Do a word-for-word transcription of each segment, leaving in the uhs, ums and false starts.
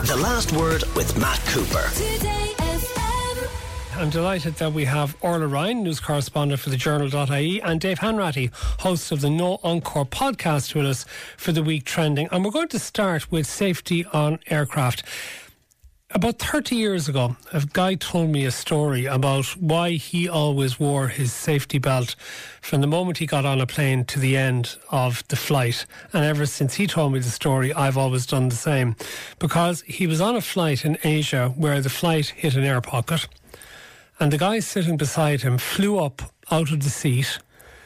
The Last Word with Matt Cooper. I'm delighted that we have Orla Ryan, news correspondent for the journal dot I E, and Dave Hanratty, host of the No Encore podcast, with us for the week trending. And we're going to start with safety on aircraft. About thirty years ago, a guy told me a story about why he always wore his safety belt from the moment he got on a plane to the end of the flight. And ever since he told me the story, I've always done the same. Because he was on a flight in Asia where the flight hit an air pocket, and the guy sitting beside him flew up out of the seat,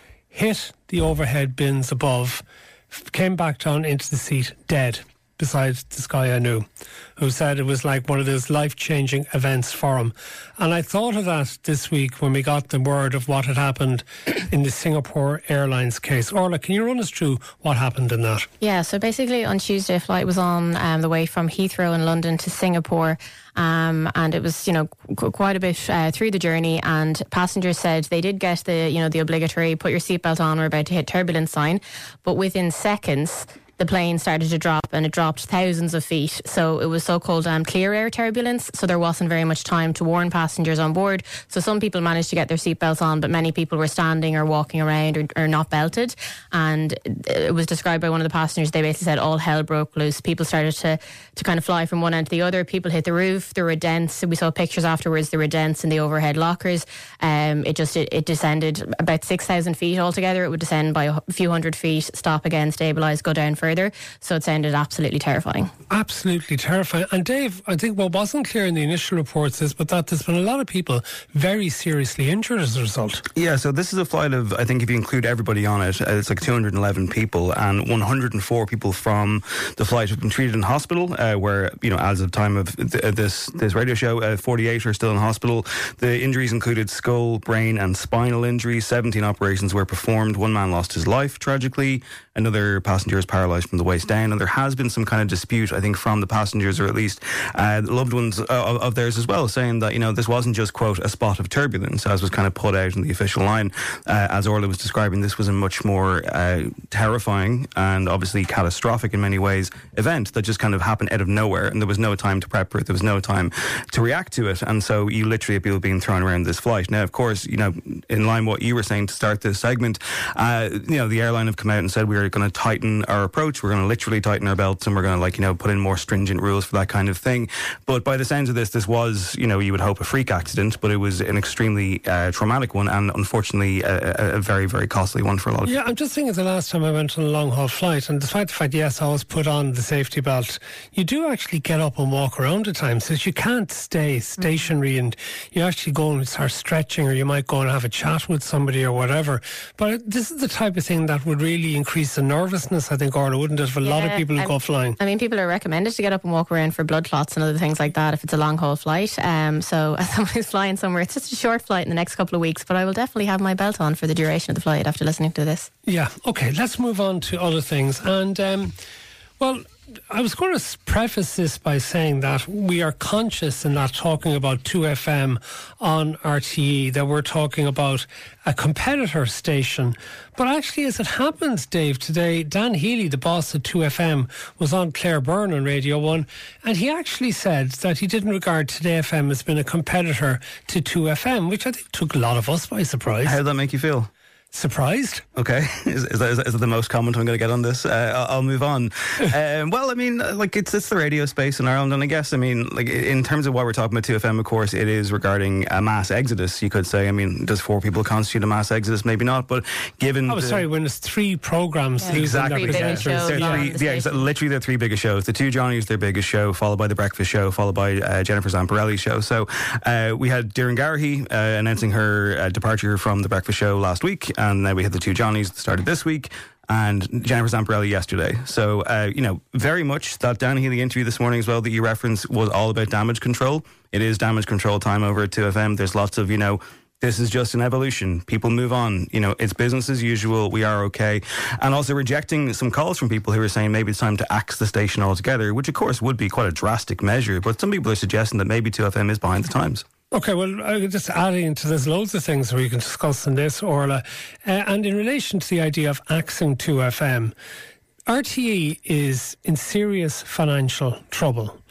hit the overhead bins above, came back down into the seat, dead, beside this guy I knew, who said it was like one of those life-changing events for him. And I thought of that this week when we got the word of what had happened in the Singapore Airlines case. Orla, can you run us through what happened in that? Yeah, so basically on Tuesday, a flight was on um, the way from Heathrow in London to Singapore. Um, and it was, you know, qu- quite a bit uh, through the journey, and passengers said they did get the, you know, the obligatory put your seatbelt on, we're about to hit turbulence sign, but within seconds the plane started to drop, and it dropped thousands of feet. So it was so-called um, clear air turbulence, so there wasn't very much time to warn passengers on board. So some people managed to get their seatbelts on, but many people were standing or walking around or, or not belted. And it was described by one of the passengers, they basically said all hell broke loose. People started to, to kind of fly from one end to the other. People hit the roof. There were dents. We saw pictures afterwards. There were dents in the overhead lockers. Um, it just, it, it descended about six thousand feet altogether. It would descend by a few hundred feet, stop again, stabilise, go down further. So it sounded absolutely terrifying. Absolutely terrifying. And Dave, I think what wasn't clear in the initial reports is but that there's been a lot of people very seriously injured as a result. Yeah, so this is a flight of, I think if you include everybody on it, uh, it's like two hundred eleven people, and one hundred four people from the flight have been treated in hospital, uh, where, you know, as of the time of th- uh, this this radio show, uh, forty-eight are still in hospital. The injuries included skull, brain and spinal injuries. seventeen operations were performed. One man lost his life, tragically. Another passenger is paralysed from the waist down, and there has been some kind of dispute, I think, from the passengers, or at least uh, loved ones uh, of, of theirs as well, saying that, you know, this wasn't just, quote, a spot of turbulence, as was kind of put out in the official line. Uh, as Orla was describing, this was a much more uh, terrifying and obviously catastrophic in many ways event that just kind of happened out of nowhere, and there was no time to prep for it, there was no time to react to it, and so you literally have people being thrown around this flight. Now, of course, you know, in line with what you were saying to start this segment, uh, you know, the airline have come out and said we are going to tighten our approach, we're going to literally tighten our belts, and we're going to, like, you know, put in more stringent rules for that kind of thing. But by the sounds of this, this was, you know, you would hope a freak accident, but it was an extremely uh, traumatic one, and unfortunately a, a very, very costly one for a lot of yeah, people. Yeah, I'm just thinking the last time I went on a long haul flight, and despite the fact, yes, I always put on the safety belt, you do actually get up and walk around at times, so you can't stay stationary, and you actually go and start stretching, or you might go and have a chat with somebody or whatever. But this is the type of thing that would really increase the nervousness, I think, Orla, wouldn't it, for a yeah, lot of people who I'm, go flying? I mean, people are recommended to get up and walk around for blood clots and other things like that if it's a long haul flight. Um, so as someone who's flying somewhere, it's just a short flight in the next couple of weeks, but I will definitely have my belt on for the duration of the flight after listening to this. Yeah, okay, let's move on to other things. And, um, well, I was going to preface this by saying that we are conscious in not talking about two F M on R T E, that we're talking about a competitor station. But actually, as it happens, Dave, today, Dan Healy, the boss at two F M, was on Claire Byrne on Radio one, and he actually said that he didn't regard Today F M as being a competitor to two F M, which I think took a lot of us by surprise. How did that make you feel? Surprised. Okay. Is, is, that, is, that, is that the most comment I'm going to get on this? Uh, I'll, I'll move on. um, well, I mean, like, it's it's the radio space in Ireland, and I guess, I mean, like, in terms of what we're talking about two F M, of course, it is regarding a mass exodus, you could say. I mean, does four people constitute a mass exodus? Maybe not, but given... Oh, the, sorry, when it's three programmes... Yeah. Exactly. Three biggest shows. They're Yeah, three, the yeah, exactly, literally their three biggest shows. The Two Johnnies, their biggest show, followed by The Breakfast Show, followed by uh, Jennifer Zamparelli's show. So uh, we had Doireann Garrahy uh, announcing her uh, departure from The Breakfast Show last week, and then we had the Two Johnnies that started this week, and Jennifer Zamparelli yesterday. So, uh, you know, very much that Dan Healy interview this morning as well that you referenced was all about damage control. It is damage control time over at two F M. There's lots of, you know, this is just an evolution. People move on. You know, it's business as usual. We are okay. And also rejecting some calls from people who are saying maybe it's time to axe the station altogether, which of course would be quite a drastic measure. But some people are suggesting that maybe two F M is behind the times. Okay, well, I could just add into there's loads of things we can discuss on this, Orla. Uh, and in relation to the idea of axing two F M, R T E is in serious financial trouble.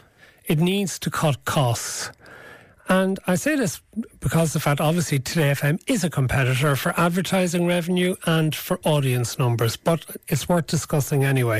it needs to cut costs. And I say this because of the fact, obviously, Today F M is a competitor for advertising revenue and for audience numbers, but it's worth discussing anyway.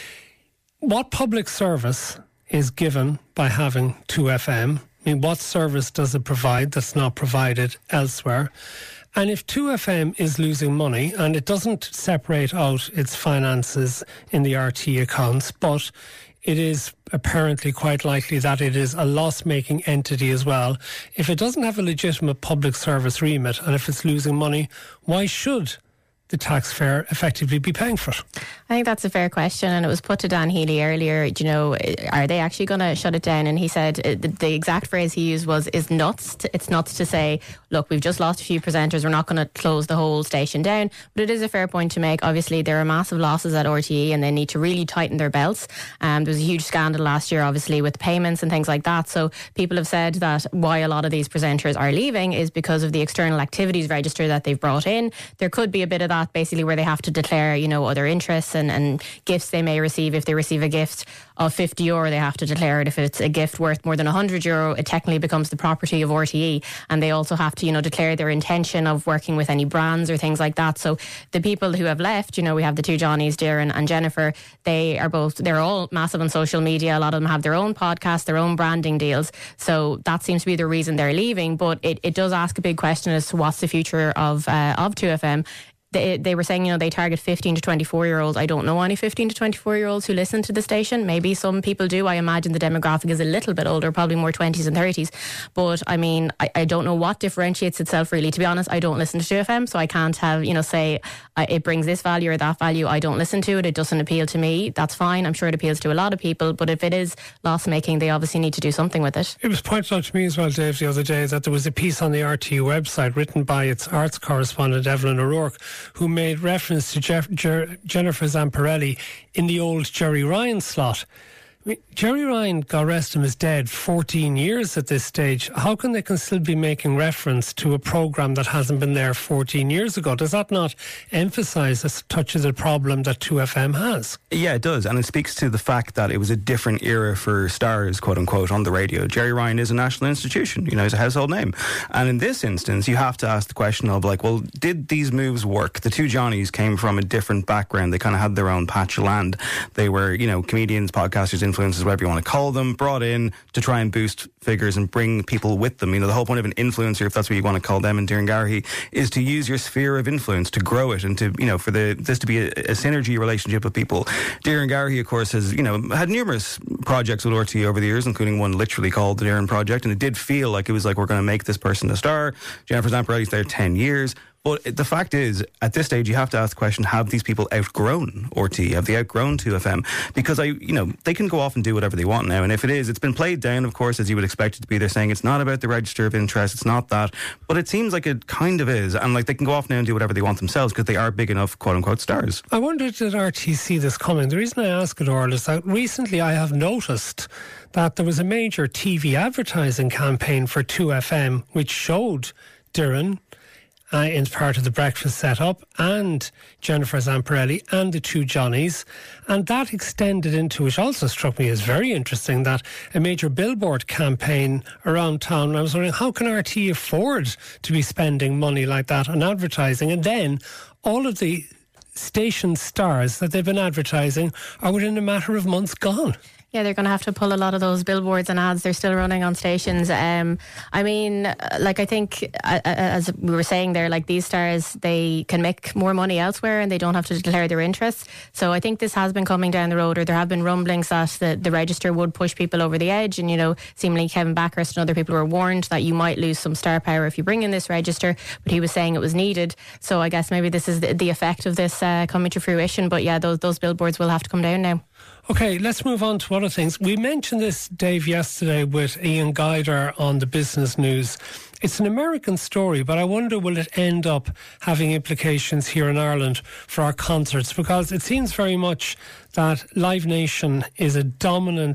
What public service is given by having two F M? I mean, what service does it provide that's not provided elsewhere? And if two F M is losing money, and it doesn't separate out its finances in the R T E accounts, but it is apparently quite likely that it is a loss-making entity as well. If it doesn't have a legitimate public service remit, and if it's losing money, why should the taxpayer effectively be paying for it? I think that's a fair question, and it was put to Dan Healy earlier. You know, are they actually going to shut it down? And he said uh, the, the exact phrase he used was, "Is nuts." To, it's nuts to say, look, we've just lost a few presenters. We're not going to close the whole station down. But it is a fair point to make. Obviously, there are massive losses at R T E, and they need to really tighten their belts. Um, there was a huge scandal last year, obviously, with payments and things like that. So people have said that why a lot of these presenters are leaving is because of the external activities register that they've brought in. There could be a bit of that, basically, where they have to declare, you know, other interests and, and gifts they may receive. If they receive a gift of fifty euro, they have to declare it. If it's a gift worth more than one hundred euro, it technically becomes the property of R T E. And they also have to, you know, declare their intention of working with any brands or things like that. So the people who have left, you know, we have the two Johnnies, Darren and Jennifer. They are both, they're all massive on social media. A lot of them have their own podcasts, their own branding deals. So that seems to be the reason they're leaving. But it, it does ask a big question as to what's the future of uh, of two F M. They, they were saying, you know, they target fifteen to twenty-four year olds. I don't know any fifteen to twenty-four year olds who listen to the station. Maybe some people do. I imagine the demographic is a little bit older, probably more twenties and thirties. But I mean, I, I don't know what differentiates itself really. To be honest, I don't listen to two F M, so I can't have, you know, say uh, it brings this value or that value. I don't listen to it. It doesn't appeal to me. That's fine. I'm sure it appeals to a lot of people. But if it is loss making, they obviously need to do something with it. It was pointed out to me as well, Dave, the other day that there was a piece on the R T E website written by its arts correspondent, Evelyn O'Rourke, who made reference to Jeff, Jer, Jennifer Zamparelli in the old Jerry Ryan slot. I mean, Jerry Ryan, God rest him, is dead fourteen years at this stage. How can they can still be making reference to a programme that hasn't been there fourteen years ago? Does that not emphasise a touch of the problem that two F M has? Yeah, it does. And it speaks to the fact that it was a different era for stars, quote unquote, on the radio. Jerry Ryan is a national institution. You know, he's a household name. And in this instance, you have to ask the question of, like, well, did these moves work? The two Johnnies came from a different background. They kind of had their own patch of land. They were, you know, comedians, podcasters, influencers, whatever you want to call them, brought in to try and boost figures and bring people with them. You know, the whole point of an influencer, if that's what you want to call them in Doireann Garrihy, is to use your sphere of influence to grow it and to, you know, for the this to be a, a synergy relationship with people. Doireann Garrihy, of course, has, you know, had numerous projects with R T E over the years, including one literally called the Doireann Project, and it did feel like it was like, we're going to make this person a star. Jennifer Zamparelli's there ten years. But the fact is, at this stage, you have to ask the question, have these people outgrown R T E? Have they outgrown two F M? Because, I, you know, they can go off and do whatever they want now. And if it is, it's been played down, of course, as you would expect it to be. They're saying it's not about the register of interest, it's not that. But it seems like it kind of is. And, like, they can go off now and do whatever they want themselves because they are big enough, quote-unquote, stars. I wondered, did R T E see this coming? The reason I ask it, Orla, is that recently I have noticed that there was a major T V advertising campaign for two F M which showed Doireann Uh, in part of the breakfast setup, and Jennifer Zamparelli and the two Johnnies. And that extended into, which also struck me as very interesting, that a major billboard campaign around town. And I was wondering, how can R T E afford to be spending money like that on advertising? And then all of the station stars that they've been advertising are within a matter of months gone. Yeah, they're going to have to pull a lot of those billboards and ads they're still running on stations. Um, I mean, like, I think, uh, as we were saying there, like, these stars, they can make more money elsewhere and they don't have to declare their interests. So I think this has been coming down the road, or there have been rumblings that the, the register would push people over the edge. And, you know, seemingly Kevin Backhurst and other people were warned that you might lose some star power if you bring in this register. But he was saying it was needed. So I guess maybe this is the, the effect of this uh, coming to fruition. But yeah, those, those billboards will have to come down now. OK, let's move on to other things. We mentioned this, Dave, yesterday with Ian Guider on the Business News. It's an American story, but I wonder, will it end up having implications here in Ireland for our concerts? Because it seems very much that Live Nation is a dominant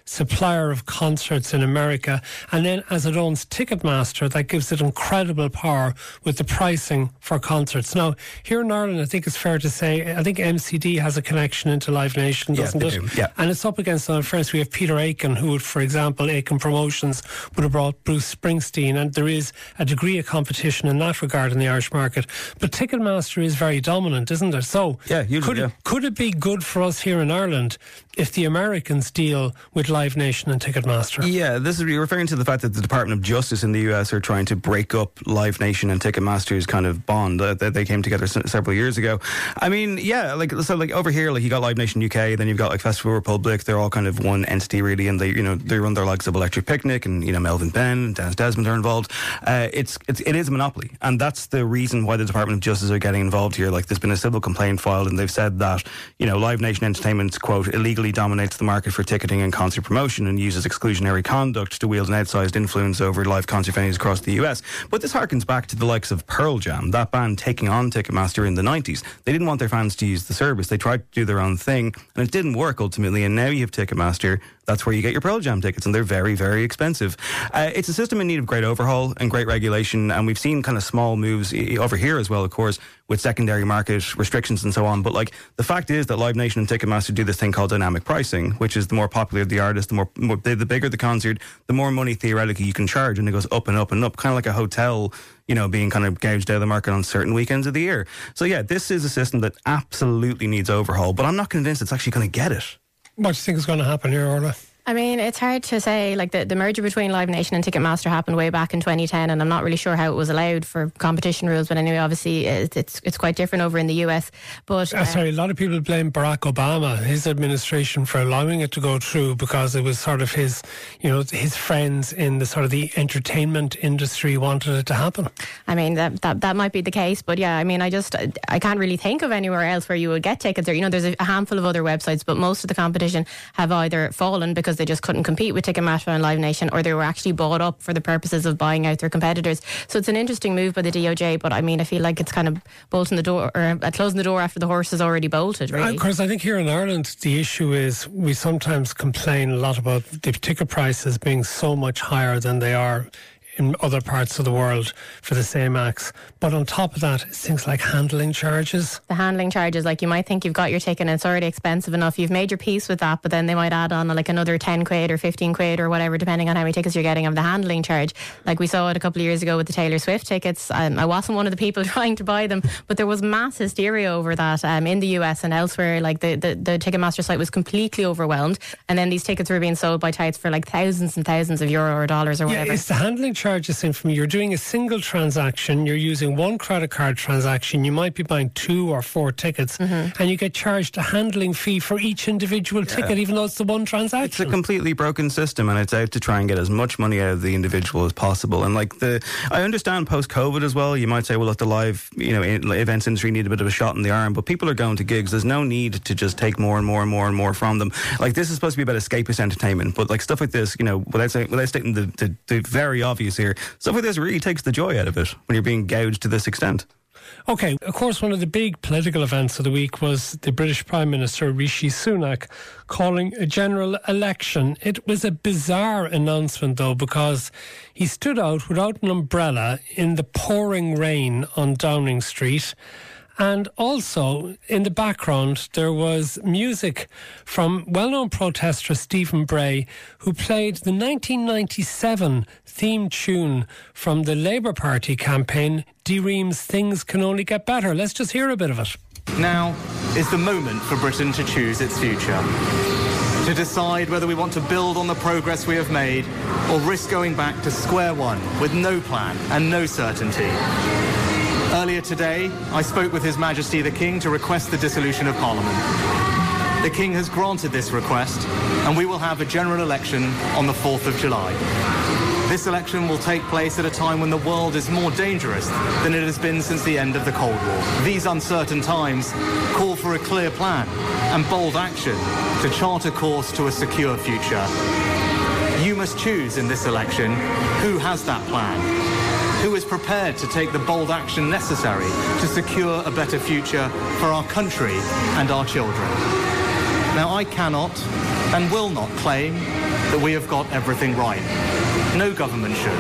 supplier of concerts in America, and then as it owns Ticketmaster, that gives it incredible power with the pricing for concerts. Now, here in Ireland, I think it's fair to say, I think M C D has a connection into Live Nation, doesn't yeah, it? Do. Yeah. And it's up against, uh, first we have Peter Aiken, who would, for example, Aiken Promotions would have brought Bruce Springsteen, and there is a degree of competition in that regard in the Irish market. But Ticketmaster is very dominant, isn't it? So yeah, usually, could, yeah. it, could it be good for us here in Ireland if the Americans deal with Live Nation and Ticketmaster? Yeah, this is referring to the fact that the Department of Justice in the U S are trying to break up Live Nation and Ticketmaster's kind of bond uh, that they came together s- several years ago. I mean, yeah, like so, like over here, like you got Live Nation U K, then you've got like Festival Republic. They're all kind of one entity, really, and they, you know, they run their likes of Electric Picnic, and you know, Melvin Benn and Dennis Desmond are involved. Uh, it's it's it is a monopoly, and that's the reason why the Department of Justice are getting involved here. Like, there's been a civil complaint filed, and they've said that, you know, Live Nation Entertainment, quote, illegally dominates the market for ticketing and concert promotion and uses exclusionary conduct to wield an outsized influence over live concert venues across the U S. But this harkens back to the likes of Pearl Jam, that band taking on Ticketmaster in the nineties. They didn't want their fans to use the service. They tried to do their own thing, and it didn't work ultimately. And now you have Ticketmaster. That's where you get your Pearl Jam tickets, and they're very, very expensive. Uh, it's a system in need of great overhaul and great regulation, and we've seen kind of small moves over here as well, of course, with secondary market restrictions and so on. But like, the fact is that Live Nation and Ticketmaster do this thing called dynamic pricing, which is the more popular the artist, the more, more the, the bigger the concert, the more money theoretically you can charge, and it goes up and up and up, kind of like a hotel, you know, being kind of gouged out of the market on certain weekends of the year. So yeah, this is a system that absolutely needs overhaul, but I'm not convinced it's actually going to get it. What do you think is going to happen here, Orla? I mean, it's hard to say. Like, the, the merger between Live Nation and Ticketmaster happened way back in twenty ten, and I'm not really sure how it was allowed for competition rules. But anyway, obviously, it's it's, it's quite different over in the U S. But uh, uh, sorry, a lot of people blame Barack Obama, his administration, for allowing it to go through, because it was sort of his, you know, his friends in the sort of the entertainment industry wanted it to happen. I mean, that that, that might be the case. But yeah, I mean, I just I can't really think of anywhere else where you would get tickets. Or, you know, there's a handful of other websites, but most of the competition have either fallen because they just couldn't compete with Ticketmaster and Live Nation, or they were actually bought up for the purposes of buying out their competitors. So it's an interesting move by the D O J, but I mean, I feel like it's kind of bolting the door, or uh, closing the door after the horse is already bolted, really. Of course, I think here in Ireland, the issue is we sometimes complain a lot about the ticket prices being so much higher than they are in other parts of the world for the same acts. But on top of that, it's things like handling charges. The handling charges, like, you might think you've got your ticket and it's already expensive enough. You've made your peace with that, but then they might add on like another ten quid or fifteen quid or whatever, depending on how many tickets you're getting, of the handling charge. Like we saw it a couple of years ago with the Taylor Swift tickets. Um, I wasn't one of the people trying to buy them, but there was mass hysteria over that um, in the U S and elsewhere. Like the, the, the Ticketmaster site was completely overwhelmed, and then these tickets were being sold by touts for like thousands and thousands of euro or dollars or whatever. Yeah, it's the handling charges thing for me. You're doing a single transaction, you're using one credit card transaction, you might be buying two or four tickets, mm-hmm. and you get charged a handling fee for each individual yeah. ticket, even though it's the one transaction. It's a completely broken system, and it's out to try and get as much money out of the individual as possible. And like the, I understand post-COVID as well, you might say, well, look, the live, you know, events industry need a bit of a shot in the arm, but people are going to gigs. There's no need to just take more and more and more and more from them. Like, this is supposed to be about escapist entertainment, but like stuff like this, you know, without saying, without stating the, the, the very obvious here, stuff like this really takes the joy out of it when you're being gouged to this extent. OK, of course, one of the big political events of the week was the British Prime Minister Rishi Sunak calling a general election. It was a bizarre announcement, though, because he stood out without an umbrella in the pouring rain on Downing Street. And also, in the background, there was music from well-known protester Stephen Bray, who played the nineteen ninety-seven theme tune from the Labour Party campaign, Dee Ream's Things Can Only Get Better. Let's just hear a bit of it. Now is the moment for Britain to choose its future. To decide whether we want to build on the progress we have made or risk going back to square one with no plan and no certainty. Earlier today, I spoke with His Majesty the King to request the dissolution of Parliament. The King has granted this request, and we will have a general election on the fourth of July. This election will take place at a time when the world is more dangerous than it has been since the end of the Cold War. These uncertain times call for a clear plan and bold action to chart a course to a secure future. You must choose in this election who has that plan. Who is prepared to take the bold action necessary to secure a better future for our country and our children. Now, I cannot and will not claim that we have got everything right. No government should.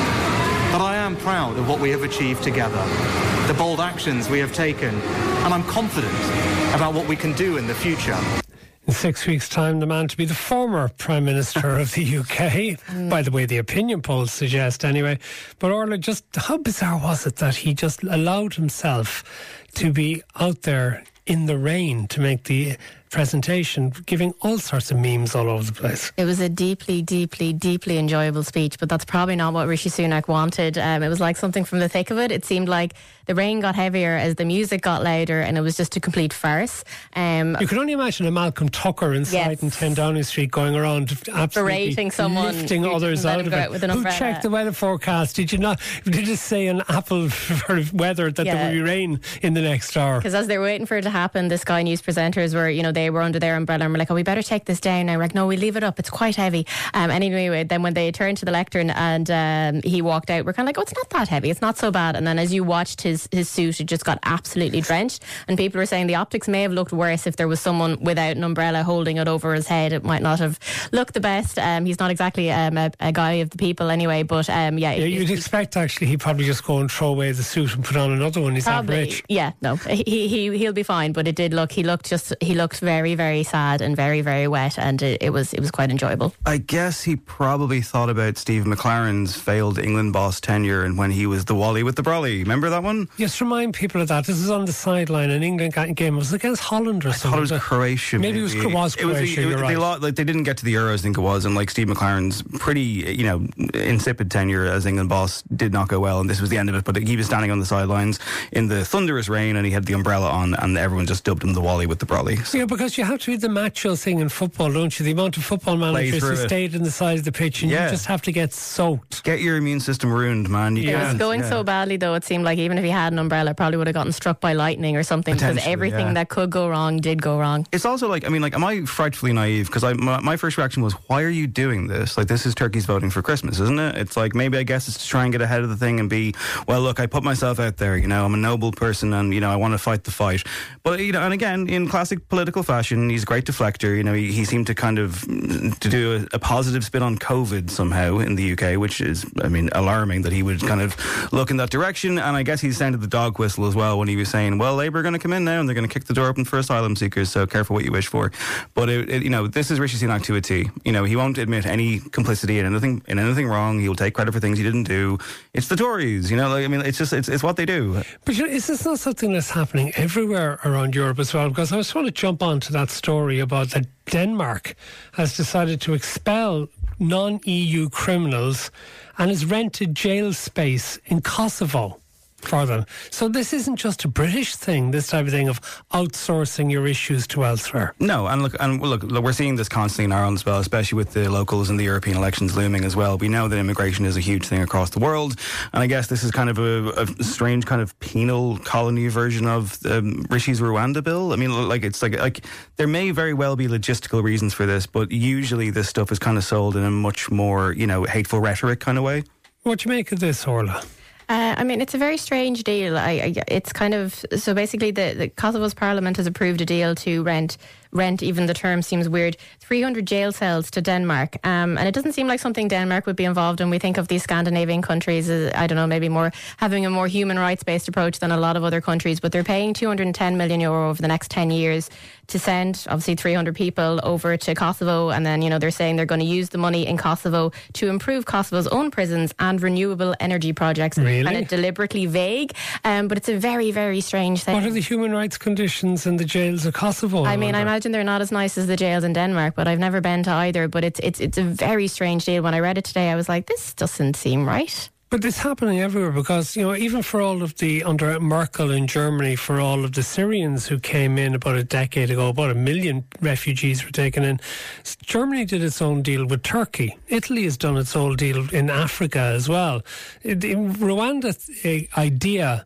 But I am proud of what we have achieved together, the bold actions we have taken, and I'm confident about what we can do in the future. In six weeks' time, the man to be the former Prime Minister of the U K. By the way, the opinion polls suggest anyway. But Orla, just how bizarre was it that he just allowed himself to be out there in the rain to make the presentation, giving all sorts of memes all over the place? It was a deeply, deeply, deeply enjoyable speech, but that's probably not what Rishi Sunak wanted. Um, it was like something from the thick of it. It seemed like the rain got heavier as the music got louder, and it was just a complete farce. Um, you can only imagine a Malcolm Tucker inside yes. in ten Downing Street going around absolutely berating someone, lifting others out of it. Who checked the weather forecast? Did you not? Did it say an apple for weather that yeah. there will be rain in the next hour? Because as they were waiting for it to happen, the Sky News presenters were, you know, they were under their umbrella and were like, oh, we better take this down now. We're like, no, we leave it up. It's quite heavy. Um, anyway, then when they turned to the lectern and um, he walked out, we're kind of like, oh, it's not that heavy. It's not so bad. And then as you watched his, his suit, it just got absolutely drenched. And people were saying the optics may have looked worse if there was someone without an umbrella holding it over his head. It might not have looked the best. Um, he's not exactly um, a, a guy of the people anyway, but um, yeah. yeah you'd expect actually he'd probably just go and throw away the suit and put on another one. He's probably, that rich. Yeah, no, he, he, he'll be fine. But it did look, he looked just, he looked very, very sad and very, very wet, and it, it was it was quite enjoyable. I guess he probably thought about Steve McLaren's failed England boss tenure and when he was the Wally with the brolly. Remember that one? Yes, remind people of that. This is on the sideline. An England game. It was against Holland or I something. thought it was Croatia. Maybe, maybe. it was, was Croatia. It was, it, you're they, right. Lost, like, they didn't get to the Euros, I think it was, and like Steve McLaren's pretty, you know, insipid tenure as England boss did not go well, and this was the end of it. But he was standing on the sidelines in the thunderous rain, and he had the umbrella on, and everyone just dubbed him the Wally with the brolly. So. Yeah, because you have to be the macho thing in football, don't you? The amount of football managers who stayed in the side of the pitch, and yeah. you just have to get soaked. Get your immune system ruined, man. You it can't. was going yeah. so badly, though. It seemed like even if he had an umbrella, probably would have gotten struck by lightning or something, because everything yeah. that could go wrong did go wrong. It's also like, I mean, like, am I frightfully naive? Because I, my, my first reaction was, why are you doing this? Like, this is turkeys voting for Christmas, isn't it? It's like, maybe I guess it's to try and get ahead of the thing and be, well, look, I put myself out there, you know, I'm a noble person and, you know, I want to fight the fight. But, you know, and again, in classic political fashion, he's a great deflector. You know, he, he seemed to kind of, to do a, a positive spin on COVID somehow in the U K, which is, I mean, alarming that he would kind of look in that direction. And I guess he sounded the dog whistle as well when he was saying, well, Labour are going to come in now and they're going to kick the door open for asylum seekers, so careful what you wish for. But, it, it, you know, this is Rishi Sunak to a T. You know, he won't admit any complicity in anything in anything wrong. He'll take credit for things he didn't do. It's the Tories, you know, like, I mean, it's just, it's, it's what they do. But you know, is this not something that's happening everywhere around Europe as well? Because I just want to jump on to that story about that Denmark has decided to expel non-E U criminals and has rented jail space in Kosovo for them. So this isn't just a British thing, this type of thing of outsourcing your issues to elsewhere. No, and look, and look, look, we're seeing this constantly in Ireland as well, especially with the locals and the European elections looming as well. We know that immigration is a huge thing across the world, and I guess this is kind of a, a strange kind of penal colony version of um, Rishi's Rwanda bill. I mean, like it's like like there may very well be logistical reasons for this, but usually this stuff is kind of sold in a much more, you know, hateful rhetoric kind of way. What do you make of this, Orla? Uh, I mean, it's a very strange deal. I, I, it's kind of, so basically the, the Kosovo's parliament has approved a deal to rent, rent, even the term seems weird, three hundred jail cells to Denmark. Um, and it doesn't seem like something Denmark would be involved in. We think of these Scandinavian countries as, I don't know, maybe more having a more human rights based approach than a lot of other countries. But they're paying two hundred ten million euro over the next ten years to send, obviously, three hundred people over to Kosovo. And then, you know, they're saying they're going to use the money in Kosovo to improve Kosovo's own prisons and renewable energy projects. Really? And it's deliberately vague, um, but it's a very, very strange thing. What are the human rights conditions in the jails of Kosovo? I, I mean, I imagine they're not as nice as the jails in Denmark, but I've never been to either. But it's it's it's a very strange deal. When I read it today, I was like, this doesn't seem right. But it's happening everywhere because, you know, even for all of the, under Merkel in Germany, for all of the Syrians who came in about a decade ago, about a million refugees were taken in. Germany did its own deal with Turkey. Italy has done its own deal in Africa as well. The Rwanda idea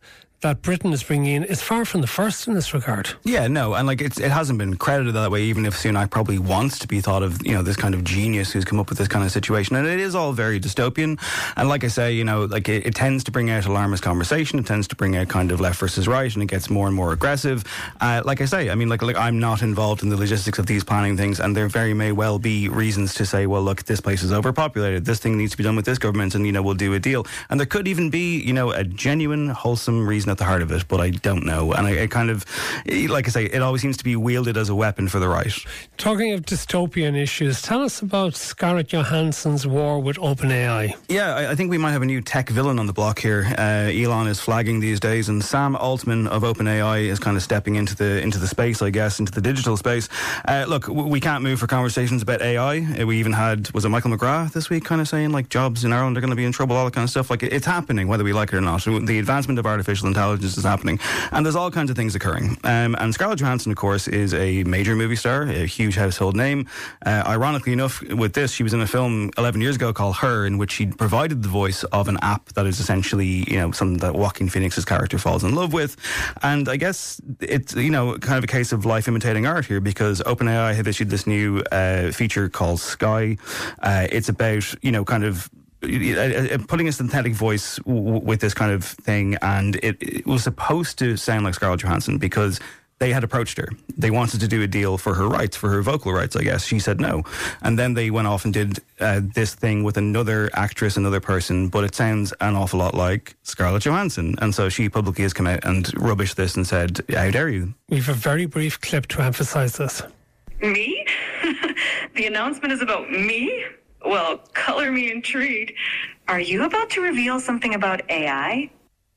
that Britain is bringing in is far from the first in this regard. Yeah, no, and like it's, it hasn't been credited that way, even if Sunak probably wants to be thought of, you know, this kind of genius who's come up with this kind of situation. And it is all very dystopian. And like I say, you know, like it, it tends to bring out alarmist conversation. It tends to bring out kind of left versus right, and it gets more and more aggressive. Uh, like I say, I mean, like, like I'm not involved in the logistics of these planning things, and there very may well be reasons to say, well, look, this place is overpopulated. This thing needs to be done with this government, and, you know, we'll do a deal. And there could even be, you know, a genuine, wholesome reason at the heart of it, but I don't know. And I, I kind of, like I say, it always seems to be wielded as a weapon for the right. Talking of dystopian issues, tell us about Scarlett Johansson's war with OpenAI. Yeah, I, I think we might have a new tech villain on the block here. Uh, Elon is flagging these days, and Sam Altman of OpenAI is kind of stepping into the into the space, I guess, into the digital space. Uh, look, w- we can't move for conversations about A I. Uh, we even had, was it Michael McGrath this week kind of saying, like, jobs in Ireland are going to be in trouble, all that kind of stuff. Like, it, it's happening, whether we like it or not. The advancement of artificial intelligence is happening, and there's all kinds of things occurring. Um, and Scarlett Johansson, of course, is a major movie star, a huge household name. Uh, ironically enough, with this, she was in a film eleven years ago called Her, in which she provided the voice of an app that is essentially, you know, something that Joaquin Phoenix's character falls in love with. And I guess it's, you know, kind of a case of life imitating art here, because OpenAI have issued this new uh, feature called Sky. Uh, it's about, you know, kind of putting a synthetic voice w- with this kind of thing, and it, it was supposed to sound like Scarlett Johansson because they had approached her. They wanted to do a deal for her rights, for her vocal rights, I guess. She said no. And then they went off and did uh, this thing with another actress, another person, but it sounds an awful lot like Scarlett Johansson. And so she publicly has come out and rubbished this and said, how dare you? We have a very brief clip to emphasise this. Me? The announcement is about me? Well, color me intrigued. Are you about to reveal something about A I?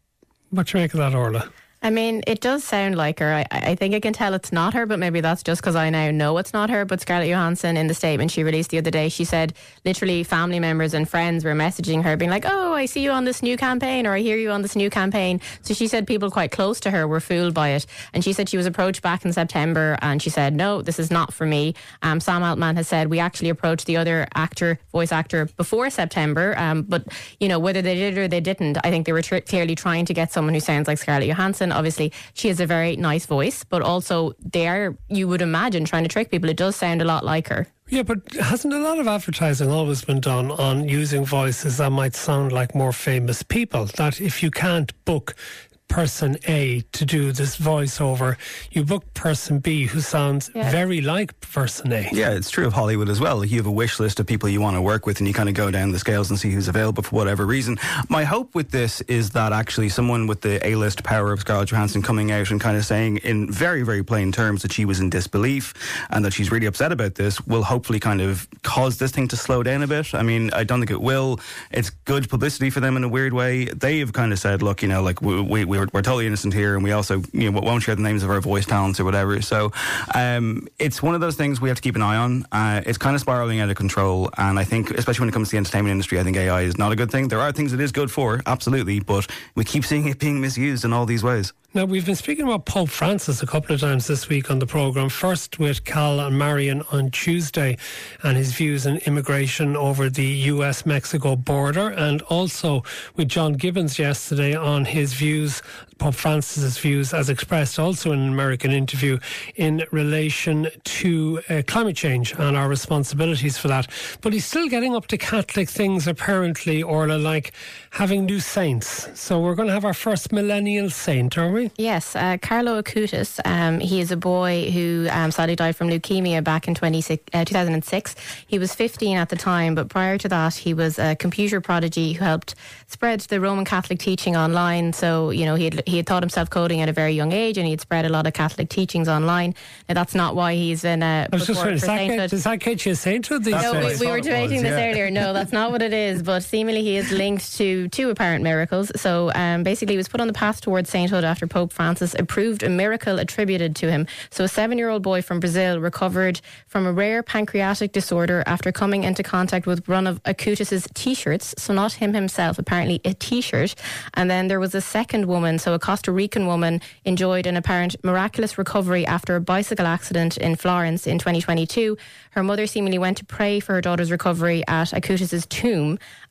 What do you make of that, Orla? I mean, it does sound like her. I, I think I can tell it's not her, but maybe that's just because I now know it's not her. But Scarlett Johansson, in the statement she released the other day, she said literally family members and friends were messaging her being like, oh, I see you on this new campaign, or I hear you on this new campaign. So she said people quite close to her were fooled by it. And she said she was approached back in September and she said, no, this is not for me. Um, Sam Altman has said we actually approached the other actor, voice actor, before September. Um, but, you know, whether they did or they didn't, I think they were tr- clearly trying to get someone who sounds like Scarlett Johansson. Obviously, she has a very nice voice, but also they are, you would imagine, trying to trick people. It does sound a lot like her. Yeah, but hasn't a lot of advertising always been done on using voices that might sound like more famous people? That if you can't book person A to do this voiceover, you book person B who sounds yeah. very like person A. Yeah, it's true of Hollywood as well. Like, you have a wish list of people you want to work with, and you kind of go down the scales and see who's available for whatever reason. My hope with this is that actually someone with the A-list power of Scarlett Johansson coming out and kind of saying in very, very plain terms that she was in disbelief and that she's really upset about this will hopefully kind of cause this thing to slow down a bit. I mean, I don't think it will. It's good publicity for them in a weird way. They have kind of said, look, you know, like we, we, we're, we're totally innocent here, and we also, you know, won't share the names of our voice talents or whatever. So um, it's one of those things we have to keep an eye on. Uh, it's kind of spiraling out of control, and I think, especially when it comes to the entertainment industry, I think A I is not a good thing. There are things it is good for, absolutely, but we keep seeing it being misused in all these ways. Now, we've been speaking about Pope Francis a couple of times this week on the programme. First with Cal and Marion on Tuesday and his views on immigration over the U S Mexico border, and also with John Gibbons yesterday on his views, Pope Francis's views as expressed also in an American interview in relation to uh, climate change and our responsibilities for that. But he's still getting up to Catholic things apparently, Orla, like having new saints. So we're going to have our first millennial saint, are we? Yes, uh, Carlo Acutis. Um, he is a boy who um, sadly died from leukemia back in two thousand six. He was fifteen at the time, but prior to that, he was a computer prodigy who helped spread the Roman Catholic teaching online. So, you know, he had, he had taught himself coding at a very young age, and he had spread a lot of Catholic teachings online. Now, that's not why he's in a. I was just trying, does, that get, does that get you a sainthood? These no, days? we, we were debating was, this yeah. earlier. No, that's not what it is. But seemingly he is linked to two apparent miracles. So um, basically, he was put on the path towards sainthood after Pope Francis approved a miracle attributed to him. So a seven-year-old boy from Brazil recovered from a rare pancreatic disorder after coming into contact with one of Acutis's T-shirts. So not him himself, apparently a T-shirt. And then there was a second woman, so a Costa Rican woman, enjoyed an apparent miraculous recovery after a bicycle accident in Florence in twenty twenty-two. Her mother seemingly went to pray for her daughter's recovery at Acutis's tomb,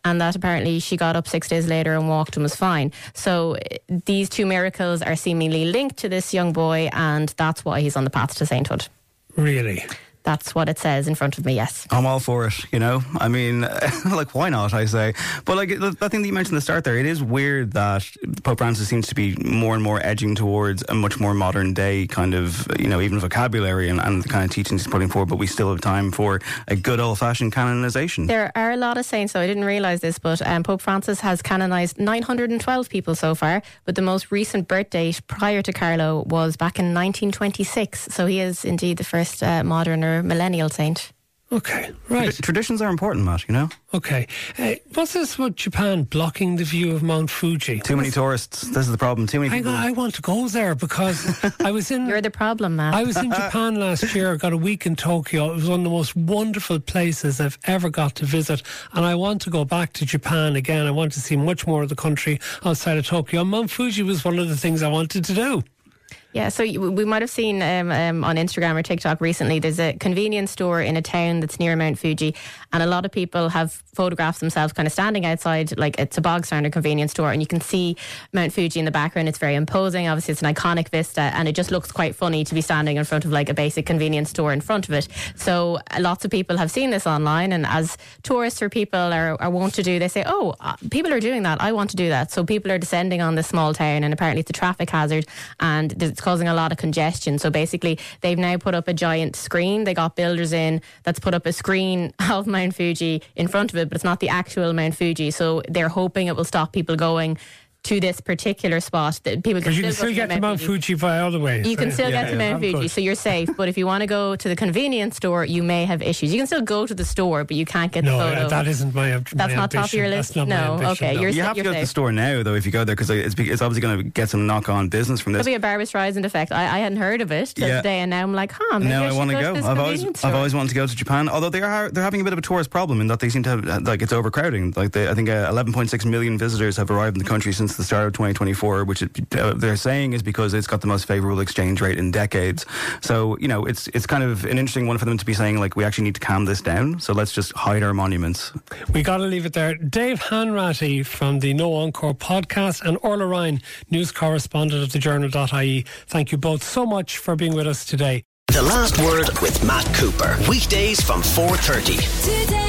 and that apparently she got up six days later and walked and was fine. So these two miracles are seemingly linked to this young boy, and that's why he's on the path to sainthood. Really? That's what it says in front of me, yes. I'm all for it, you know. I mean, like, why not, I say. But, like, that thing that you mentioned at the start there, it is weird that Pope Francis seems to be more and more edging towards a much more modern day kind of, you know, even vocabulary and, and the kind of teachings he's putting forward, but we still have time for a good old-fashioned canonization. There are a lot of saints, so I didn't realise this, but um, Pope Francis has canonised nine hundred twelve people so far, but the most recent birth date prior to Carlo was back in nineteen twenty-six, so he is indeed the first uh, modern or millennial saint. Okay, right. Traditions are important, Matt, you know? Okay. Uh, what's this about Japan blocking the view of Mount Fuji? Too many tourists. This is the problem. Too many I, people. I want to go there because I was in... You're the problem, Matt. I was in Japan last year. I got a week in Tokyo. It was one of the most wonderful places I've ever got to visit. And I want to go back to Japan again. I want to see much more of the country outside of Tokyo. And Mount Fuji was one of the things I wanted to do. Yeah, so we might have seen um, um, on Instagram or TikTok recently, there's a convenience store in a town that's near Mount Fuji, and a lot of people have photographed themselves kind of standing outside, like it's a bog standard convenience store, and you can see Mount Fuji in the background. It's very imposing. Obviously, it's an iconic vista, and it just looks quite funny to be standing in front of like a basic convenience store in front of it. So uh, lots of people have seen this online, and as tourists or people are, are wont to do, they say, oh, uh, people are doing that, I want to do that. So people are descending on this small town, and apparently it's a traffic hazard, and it's causing a lot of congestion. So basically they've now put up a giant screen. They got builders in that's put up a screen of Mount Fuji in front of it, but it's not the actual Mount Fuji. So they're hoping it will stop people going to this particular spot. That people can Because still, you can still go get to Mount Fuji. Fuji via other ways. You can still yeah, get to yeah, Mount yeah, Fuji, so you're safe. But if you want to go to the convenience store, you may have issues. You can still go to the store, but you can't get no, the photo. No, that isn't my, my That's not ambition. top of your list? That's not no, my ambition, okay. No. You're You sa- have to you're go to safe. the store now, though, if you go there, because it's, it's obviously going to get some knock-on business from this. There'll be a Barbra Streisand effect. I, I hadn't heard of it the Yeah. other day, and now I'm like, huh, maybe now I I should want to go. go. To this I've always, convenience I've store. always wanted to go to Japan. Although they are, they're having a bit of a tourist problem in that they seem to have, like, it's overcrowding. Like, they, I think uh, eleven point six million visitors have arrived in the country since the start of twenty twenty-four, which it, uh, they're saying is because it's got the most favourable exchange rate in decades. So, you know, it's it's kind of an interesting one for them to be saying, like, we actually need to calm this down, so let's just hide our monuments. We got to leave it there. Dave Hanratty from the No Encore podcast and Orla Ryan, news correspondent of the journal dot I E. Thank you both so much for being with us today. The Last Word with Matt Cooper. Weekdays from four thirty. Today.